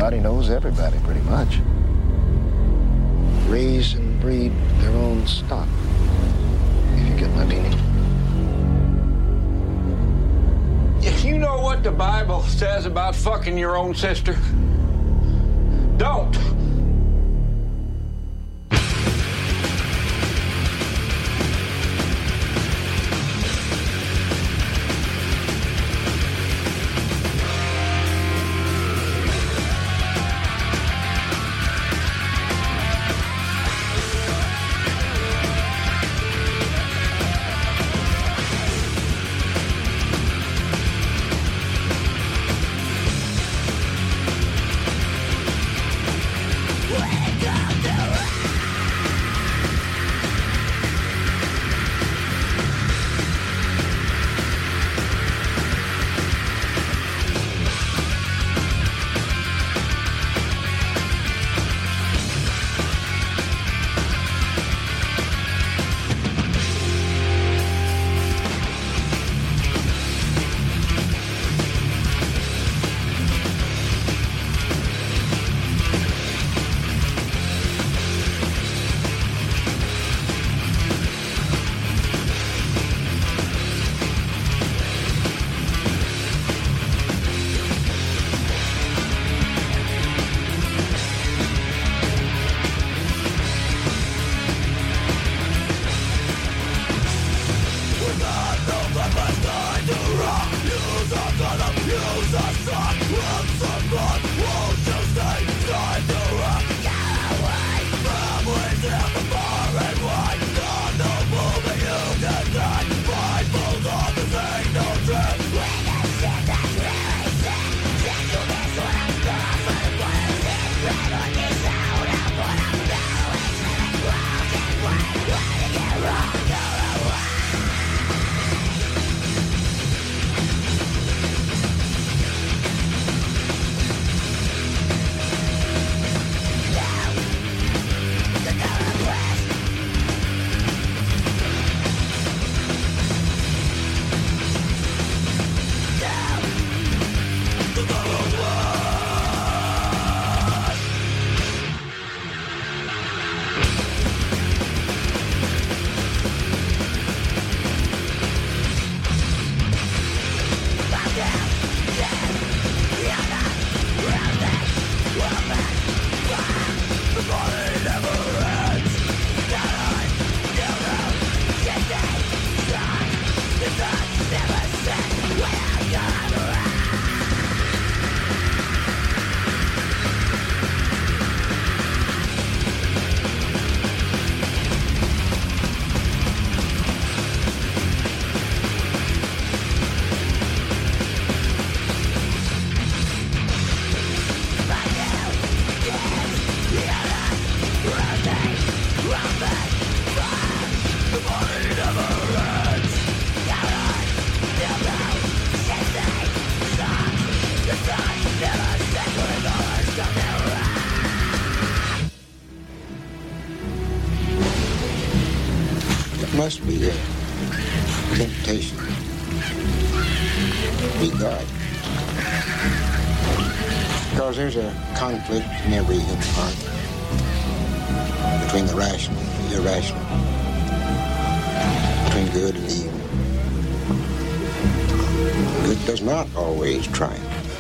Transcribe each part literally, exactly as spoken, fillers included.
everybody knows everybody, pretty much. Raise and breed their own stock, if you get my meaning. You know what the Bible says about fucking your own sister? Don't. Must be a temptation to be God. Because there's a conflict in every human heart between the rational and the irrational, between good and evil. Good does not always triumph.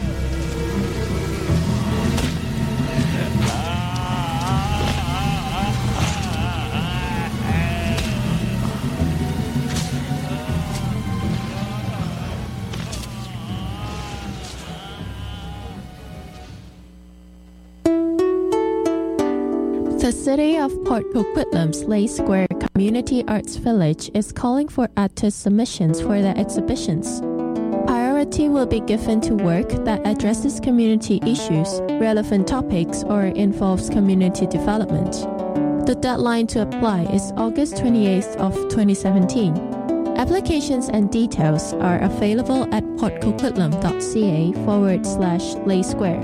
The city of Port Coquitlam's Leigh Square Community Arts Village is calling for artist submissions for their exhibitions. Priority will be given to work that addresses community issues, relevant topics, or involves community development. The deadline to apply is August twenty-eighth of twenty seventeen. Applications and details are available at portcoquitlam.ca forward slash Leigh Square.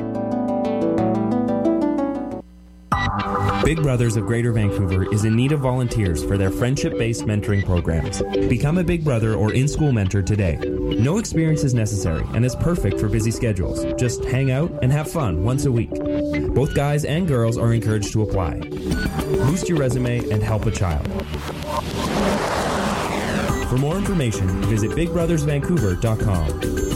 Big Brothers of Greater Vancouver is in need of volunteers for their friendship-based mentoring programs. Become a Big Brother or in-school mentor today. No experience is necessary and is perfect for busy schedules. Just hang out and have fun once a week. Both guys and girls are encouraged to apply. Boost your resume and help a child. For more information, visit big brothers vancouver dot com.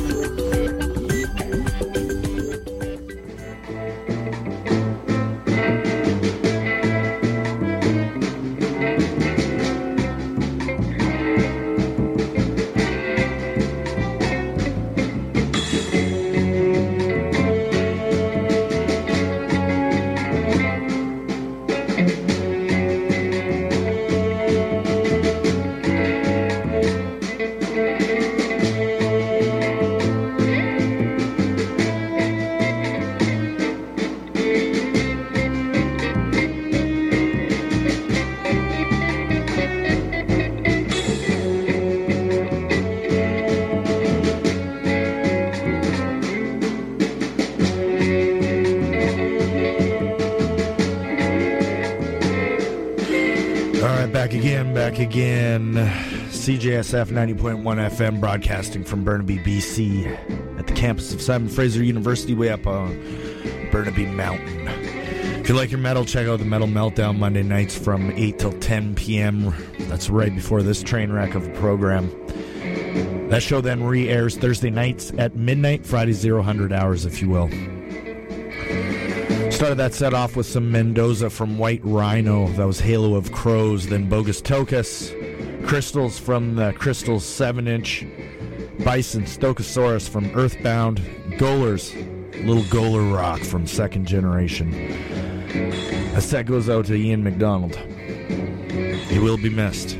Again, C J S F ninety point one F M broadcasting from Burnaby, B C at the campus of Simon Fraser University way up on Burnaby Mountain. If you like your metal, check out the Metal Meltdown Monday nights from eight till ten p.m. That's right before this train wreck of a program. That show then re-airs Thursday nights at midnight, Friday zero hundred hours, if you will. Started that set off with some Mendoza from White Rhino. That was Halo of Crows. Then Bogus Tokus. Crystals from the Crystals seven inch. Bison Stokosaurus from Earthbound. Golers. Little Goler Rock from Second Generation. A set goes out to Ian McDonald. He will be missed.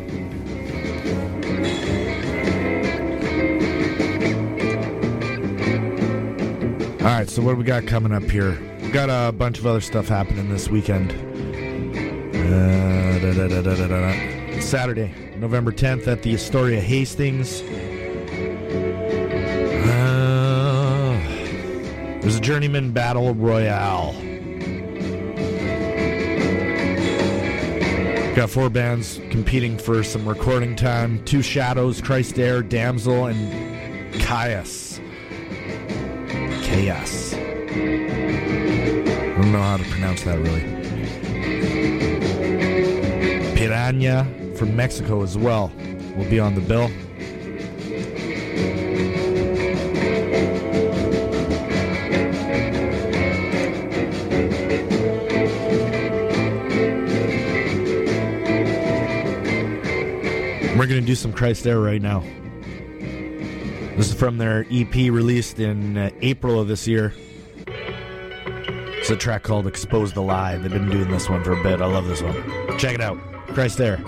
All right, so what do we got coming up here? Got a bunch of other stuff happening this weekend. Uh, da, da, da, da, da, da. Saturday, November tenth at the Astoria Hastings. Uh, there's a Journeyman Battle Royale. Got four bands competing for some recording time. Two Shadows, Christ Air, Damsel, and Caius. Chaos. I don't know how to pronounce that really. Piranha from Mexico as well will be on the bill. We're going to do some Christ Air right now. This is from their E P released in uh, April of this year. It's a track called Expose the Lie. They've been doing this one for a bit. I love this one. Check it out. Christ Air.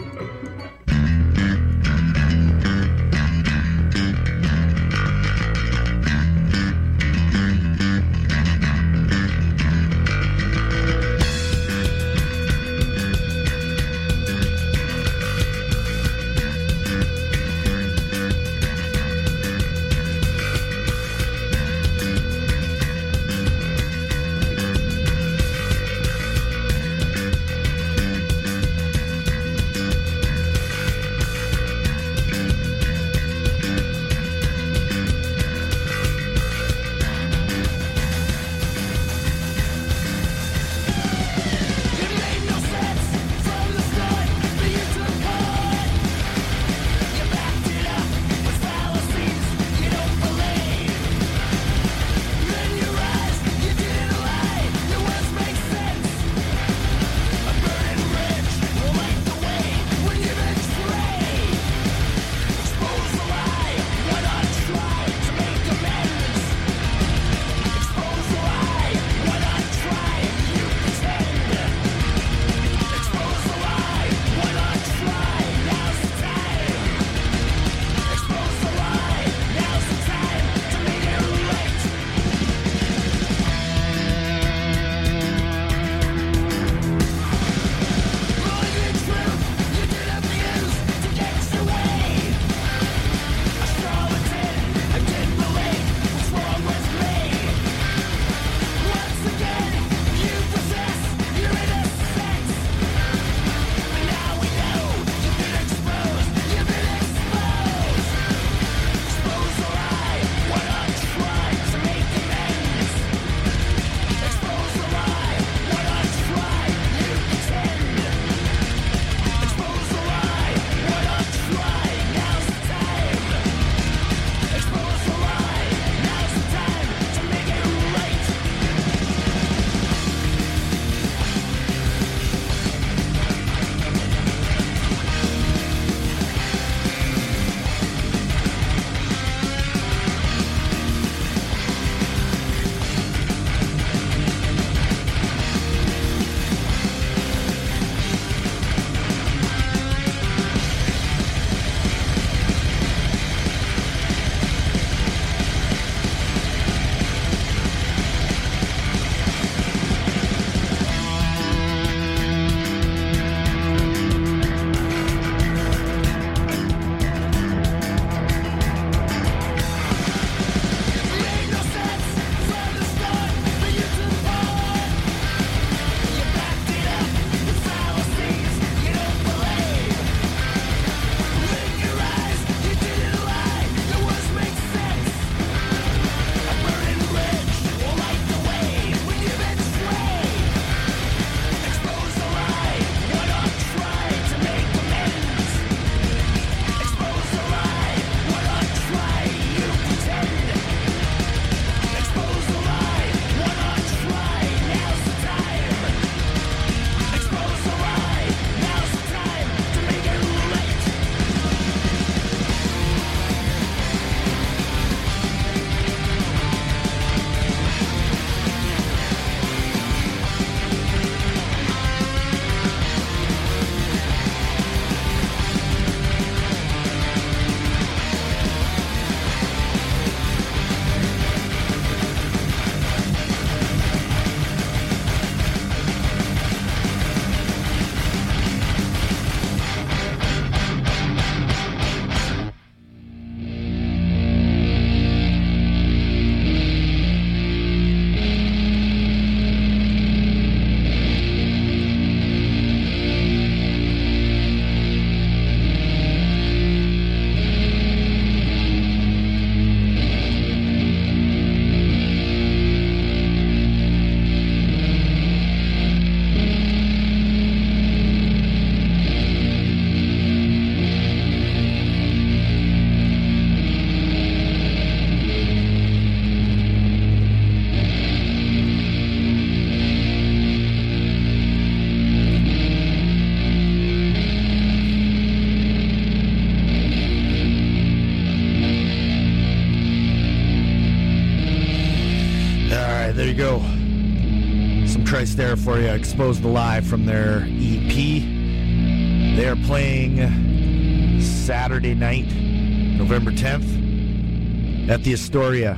there you go. Some Tristera for you, exposed live from their E P. They are playing Saturday night, November tenth, at the Astoria.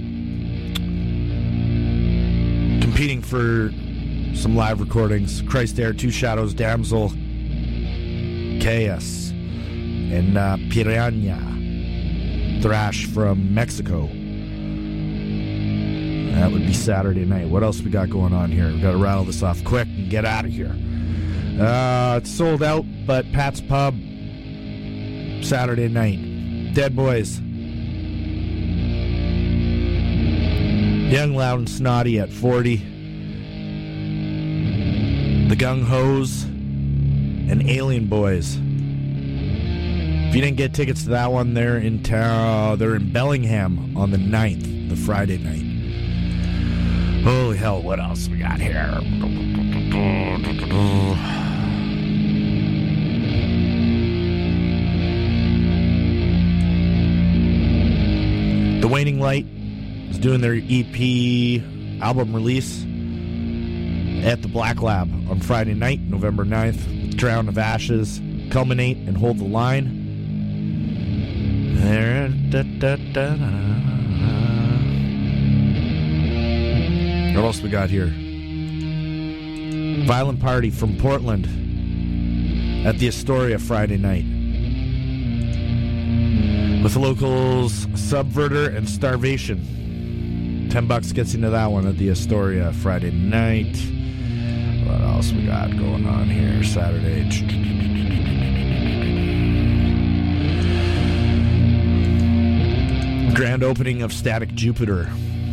Competing for some live recordings. Tristera, Two Shadows, Damsel, Chaos, and uh, Piranha. Thrash from Mexico. That would be Saturday night. What else we got going on here? We've got to rattle this off quick and get out of here. Uh, it's sold out, but Pat's Pub, Saturday night. Dead Boys. Young, Loud, and Snotty at forty. The Gung Hoes and Alien Boys. If you didn't get tickets to that one, they're in town. They're in Bellingham on the ninth, the Friday night. Holy hell, what else we got here? The Waning Light is doing their E P album release at the Black Lab on Friday night, November ninth. Drown of Ashes, Culminate, and Hold the Line. There, da, da, da, da. What else we got here? Violent Party from Portland at the Astoria Friday night. With locals Subverter and Starvation. Ten bucks gets into that one at the Astoria Friday night. What else we got going on here? Saturday. Grand opening of Static Jupiter.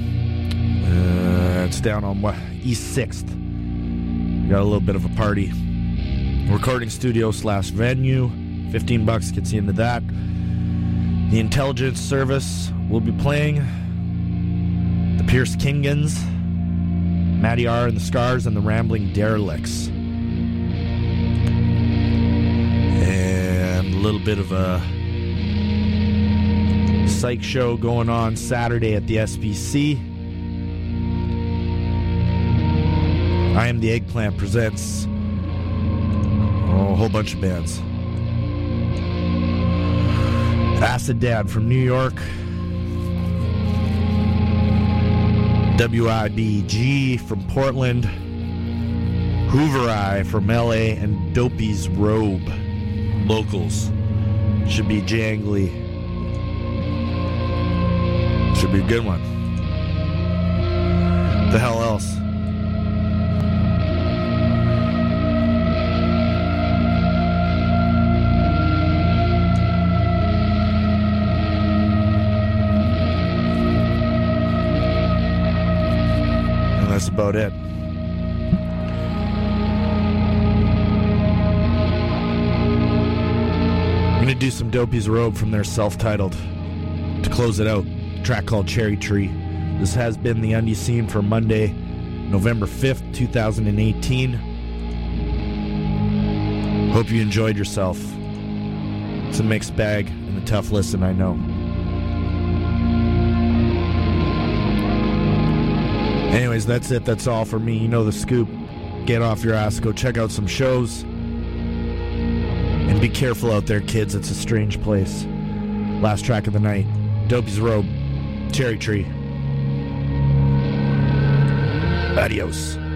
Uh, it's down on what, East sixth. We got a little bit of a party. Recording studio slash venue. fifteen bucks gets you into that. The Intelligence Service will be playing. The Pierce Kingans. Matty R. and the Scars and the Rambling Derelicts. And a little bit of a psych show going on Saturday at the S P C. I Am the Eggplant presents oh, a whole bunch of bands. Acid Dad from New York. W I B G from Portland. Hoover Eye from L A. And Dopey's Robe. Locals. Should be jangly. Should be a good one. The hell else? And that's about it. I'm going to do some Dopey's Robe from their self-titled to close it out. Track called Cherry Tree. This has been the Undie Scene for Monday, November fifth, twenty eighteen. Hope you enjoyed yourself. It's a mixed bag and a tough listen, I know. Anyways, that's it. That's all for me. You know the scoop. Get off your ass. Go check out some shows. And be careful out there, kids. It's a strange place. Last track of the night. Dopey's Robe. Cherry Tree. Adios.